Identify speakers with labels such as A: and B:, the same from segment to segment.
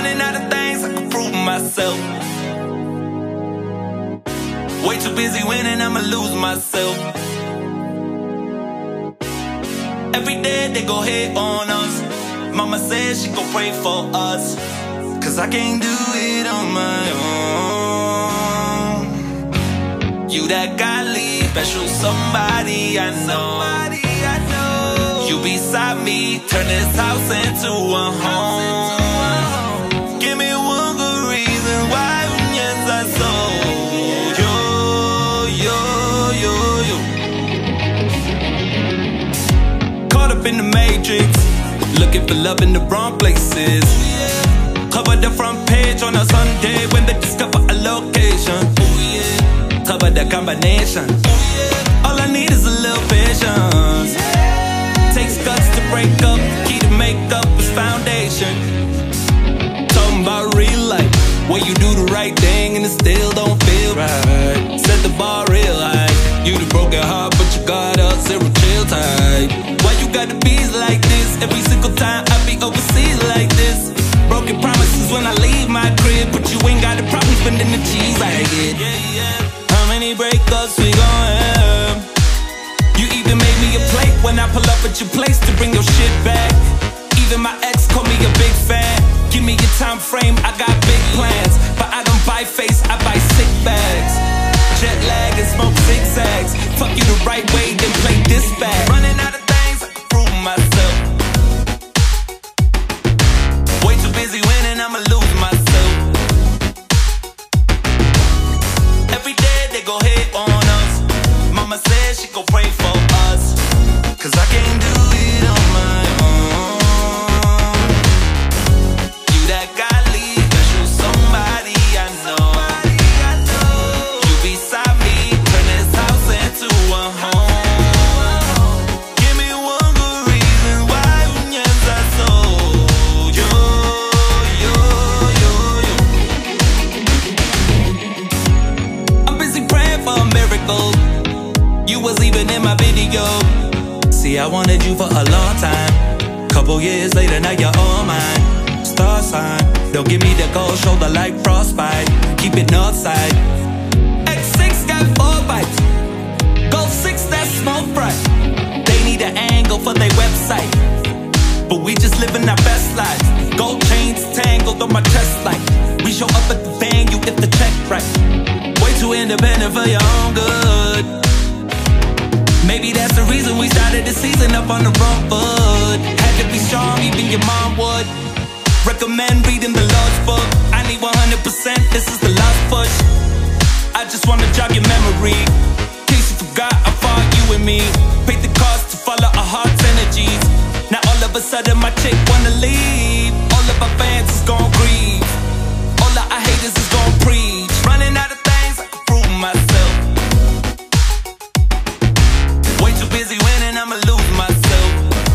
A: Running out of things I can prove myself. Way too busy winning, I'ma lose myself. Every day they go hate on us. Mama says she gon' pray for us, 'cause I can't do it on my own. You that godly, special somebody I know. You beside me, turn this house into a home. Give me one good reason why yes I sold yo. Caught up in the matrix, looking for love in the wrong places. Cover the front page on a Sunday when they discover a location. Cover the combination. All I need is a little patience. Takes guts to break up, key to make up is foundation. Talking about real life, where you do the right thing and it still don't feel right. Set the bar real high. You the broken heart, but you got us zero chill type. Why you gotta be like this? Every single time I be overseas like this. Broken promises when I leave my crib, but you ain't got a problem spending the cheese I get. How many breakups we gon' have? You even made me a plate when I pull up at your place to bring your shit back. Even my ex called me a big fan. Give me your time frame, I got big plans. But I don't buy face, I buy sick bags. Jet lag and smoke zigzags. Fuck you the right way, then play this back. Running out of things, I can prove myself. Way too busy winning, I'ma lose myself. Every day they go hate on us. Mama says she gon' pray for us, 'cause I can't do it on my own. You that godly, special somebody I know. You beside me, turn this house into a home. Give me one good reason why yes I sold yo. I'm busy praying for a miracle. You was even in my video. See, I wanted you for a long time. Couple years later, now you're all mine. Star sign, don't give me the cold shoulder like frostbite. Keep it north side. X6 got 4 bites. Gold 6, that smoke bright. They need an angle for their website, but we just living our best lives. Gold chains tangled on my chest like we show up at the venue if the check right. Way too independent for your own good. Maybe that's the reason we started the season up on the wrong foot. Had to be strong, even your mom would. Recommend reading the Lord's book. I need 100%, this is the last push. I just wanna jog your memory. In case you forgot how far you and me paid the cost to follow our heart's energies. Now all of a sudden my chick wanna leave. All of our fans is gon' grieve. All of our haters is gon' preach. Running out of things, I can prove myself. Way too busy winning, I'ma lose myself.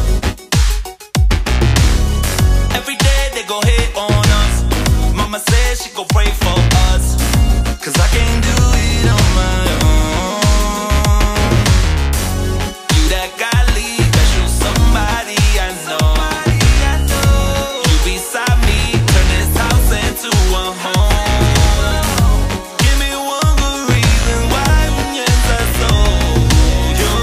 A: Every day they go hate on us. Mama says she gon' pray for us, 'cause I can't do it on my own. You that godly, special somebody I know. You beside me, turn this house into a home. Give me one good reason why yes I sold yo.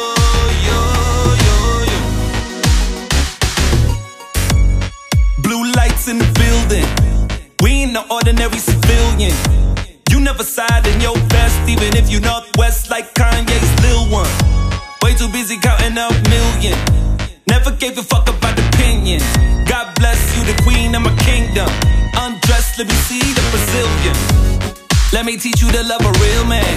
A: Blue lights in the building, we ain't no ordinary civilian. You never side in your best, even if you Northwest like Kanye's Lil One. Way too busy counting up million. Never gave a fuck about opinion. God bless you, the queen of my kingdom. Undressed, let me see the Brazilian. Let me teach you to love a real man.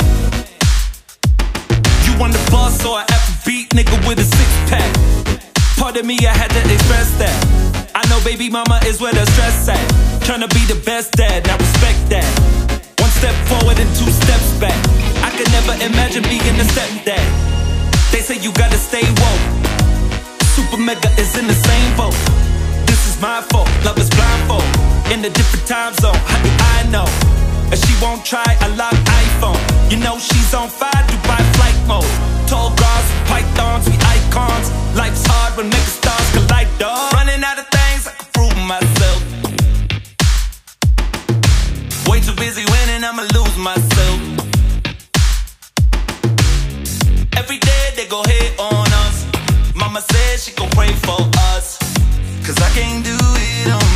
A: You want the boss or an Afrobeat nigga with a 6-pack? Pardon me, I had to express that. I know baby mama is where the stress at. Tryna be the best dad, now respect that. 1 step forward and 2 steps back. I could never imagine being a stepdad. They say you gotta stay woke. Super Mega is in the same boat. This is my fault, love is blindfold. In a different time zone, how do I know? If she won't try, I lock iPhone. You know she's on fire, Dubai flight mode. Tall guards, pythons, we icons. Life's hard when mega stars collide, dog. Running out of things, I can prove myself. mama said she gon' pray for us, 'cause I can't do it on